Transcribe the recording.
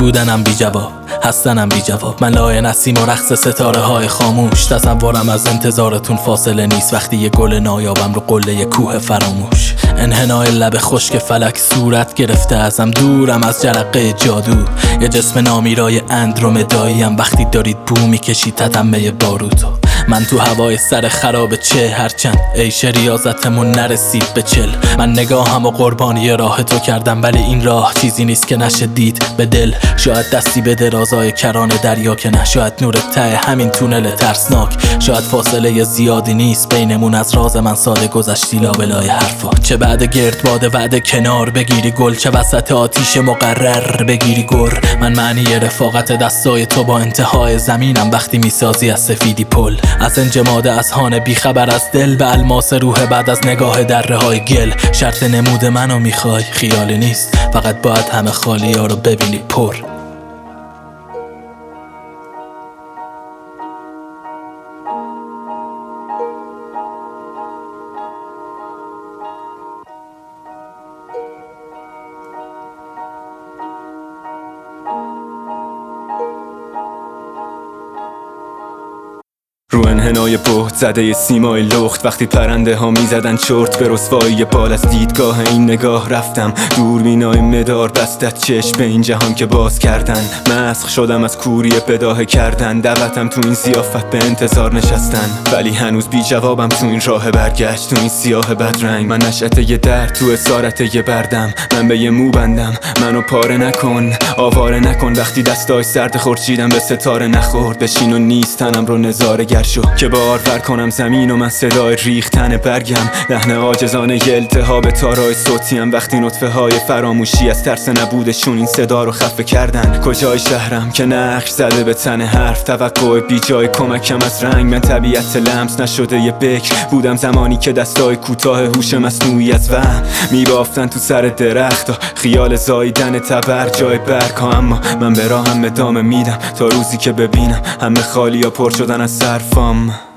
بودنم بی جواب، هستنم بی جواب. من لای نسیم و رقص ستاره های خاموش. تصورم از انتظارتون فاصله نیست وقتی یه گل نایابم رو قله یه کوه فراموش. انحنای لب خشک فلک صورت گرفته ازم، دورم از جرقه جادو. یه جسم نامیرای اندرومداییم وقتی دارید بو میکشید تتمه باروتو. من تو هوای سر خراب چه هرچند عیش ریاضتمون نرسید به 40. من نگاهم و قربانی راه تو کردم، ولی این راه چیزی نیست که نشه دید به دل. شاید دستی به درازای کران دریا که نه، شاید نور ته همین تونل ترسناک. شاید فاصله زیادی نیست بینمون، از راز من ساده گذشتی لابلای حرفا. چه بعد گردباد وعده کنار بگیری گل، چه وسط آتیش مقرر بگیری گر. من معنی رفاقت دستای تو با انتهای زمینم وقتی میسازی از سفیدی پل. از انجماد اذهان بیخبر از دل به الماس روح بعد از نگاه دره های گل. شرط نمود منو میخوای، خیالی نیست، فقط باید همه خالی ها رو ببینی پر. رو انحنای بهت زده سیمای لخت، وقتی پرنده ها میزدن چرت به رسوایی بال. از دیدگاه این نگاه رفتم دوربینای مدار بستت چشم به این جهان که باز کردن. مسخ شدم از کوری بداهه کردن، دعوتم تو این ضیافت به انتظار نشستن، ولی هنوز بی جوابم تو این راه برگشت. تو این سیاه بدرنگ من نشأت یه درد، تو اسارت یه بردم. من به یه مو بندم، منو پاره نکن، آواره نکن. وقتی دستای سرد خورشیدم به ستاره نخورد، بشین و نیستنم رو نظاره گر شو که بارور کنم زمین و من صدای ریختن برگم. لحن عاجزانه ی التهاب تارای صوتیم وقتی نطفه های فراموشی از ترس نبودشون این صدا رو خفه کردن. کجای شهرم که نقش زده به تن حرف، توقع بی جای کمکم از رنگ. من طبیعت لمس نشده یه بکر بودم زمانی که دستای کوتاه هوش مصنوعی از وهم میبافتن تو سر درخت. خیال زاییدن تبر جای برگ ها، اما من به راهم ادامه میدم تا روزی که ببینم همه خالی ها پر شدن از صرفام.